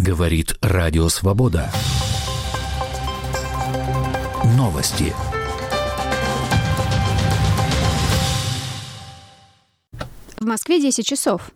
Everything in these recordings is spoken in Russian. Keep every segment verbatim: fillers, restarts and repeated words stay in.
Говорит Радио Свобода. Новости. В Москве десять часов.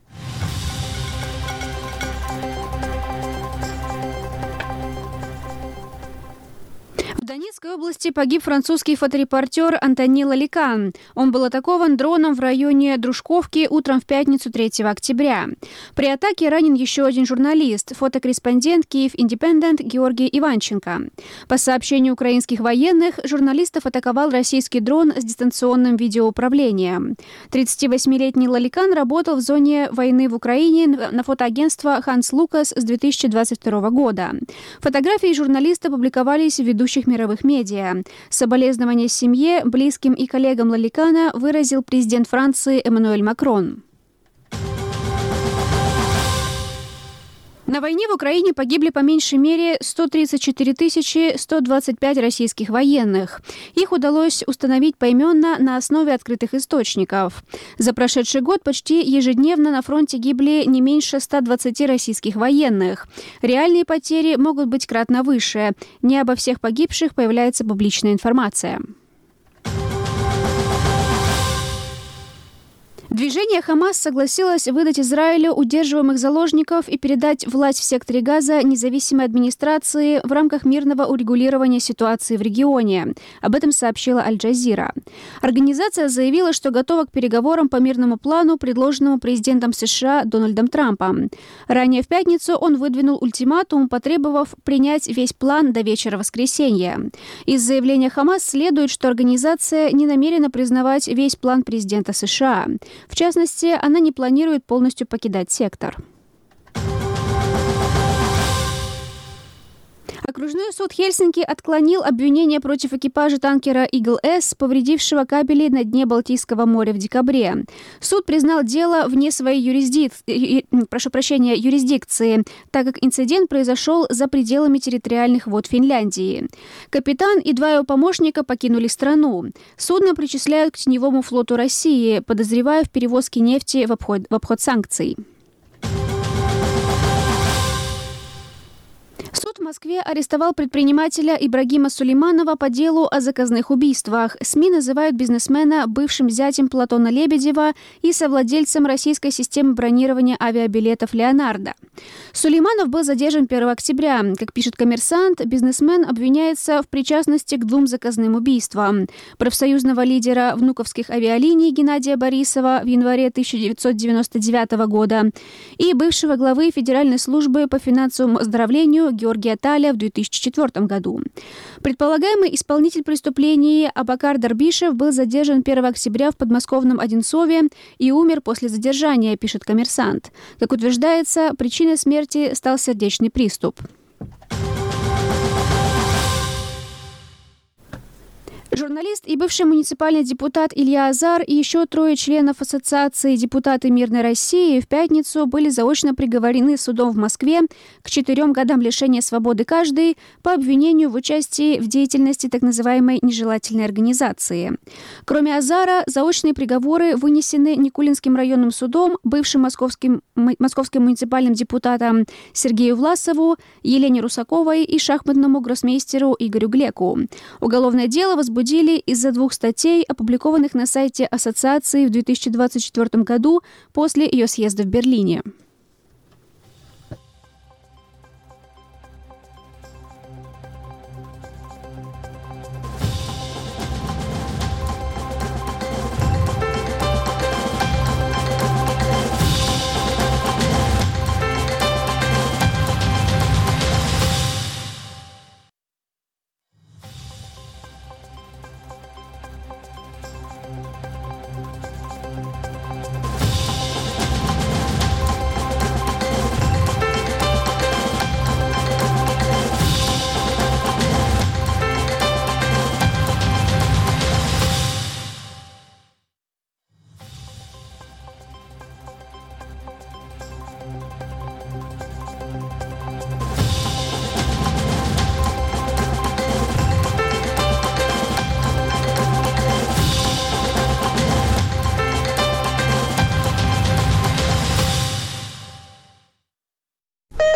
В Донецкой области погиб французский фоторепортер Антони Лаликан. Он был атакован дроном в районе Дружковки утром в пятницу третьего октября. При атаке ранен еще один журналист, фотокорреспондент Киев Индепендент Георгий Иванченко. По сообщению украинских военных, журналистов атаковал российский дрон с дистанционным видеоуправлением. тридцативосьмилетний Лаликан работал в зоне войны в Украине на фотоагентство «Ханс Лукас» с две тысячи двадцать второго года. Фотографии журналиста публиковались в ведущих мировых медиа. Соболезнования семье, близким и коллегам Лаликана выразил президент Франции Эммануэль Макрон. На войне в Украине погибли по меньшей мере сто тридцать четыре тысячи сто двадцать пять российских военных. Их удалось установить поименно на основе открытых источников. За прошедший год почти ежедневно на фронте гибли не меньше ста двадцати российских военных. Реальные потери могут быть кратно выше. Не обо всех погибших появляется публичная информация. Движение «Хамас» согласилось выдать Израилю удерживаемых заложников и передать власть в секторе Газа независимой администрации в рамках мирного урегулирования ситуации в регионе. Об этом сообщила Аль-Джазира. Организация заявила, что готова к переговорам по мирному плану, предложенному президентом США Дональдом Трампом. Ранее в пятницу он выдвинул ультиматум, потребовав принять весь план до вечера воскресенья. Из заявления «Хамас» следует, что организация не намерена признавать весь план президента США. В частности, она не планирует полностью покидать сектор. Окружной суд Хельсинки отклонил обвинение против экипажа танкера «Игл-С», повредившего кабели на дне Балтийского моря в декабре. Суд признал дело вне своей юрисдик... прошу прощения, юрисдикции, так как инцидент произошел за пределами территориальных вод Финляндии. Капитан и два его помощника покинули страну. Судно причисляют к теневому флоту России, подозревая в перевозке нефти в обход, в обход санкций. Суд в Москве арестовал предпринимателя Ибрагима Сулейманова по делу о заказных убийствах. СМИ называют бизнесмена бывшим зятем Платона Лебедева и совладельцем российской системы бронирования авиабилетов «Леонардо». Сулейманов был задержан первого октября. Как пишет «Коммерсант», бизнесмен обвиняется в причастности к двум заказным убийствам. Профсоюзного лидера внуковских авиалиний Геннадия Борисова в январе тысяча девятьсот девяносто девятого года и бывшего главы Федеральной службы по финансовому оздоровлению Георгия Таля в две тысячи четвёртом году. Предполагаемый исполнитель преступлений Абакар Дарбишев был задержан первого октября в подмосковном Одинцове и умер после задержания, пишет «Коммерсант». Как утверждается, причиной смерти стал сердечный приступ. Журналист и бывший муниципальный депутат Илья Азар и еще трое членов Ассоциации «Депутаты Мирной России» в пятницу были заочно приговорены судом в Москве к четырем годам лишения свободы каждый по обвинению в участии в деятельности так называемой нежелательной организации. Кроме Азара, заочные приговоры вынесены Никулинским районным судом, бывшим московским, московским муниципальным депутатам Сергею Власову, Елене Русаковой и шахматному гроссмейстеру Игорю Глеку. Уголовное дело возбудили из-за двух статей, опубликованных на сайте Ассоциации в две тысячи двадцать четвёртом году после ее съезда в Берлине.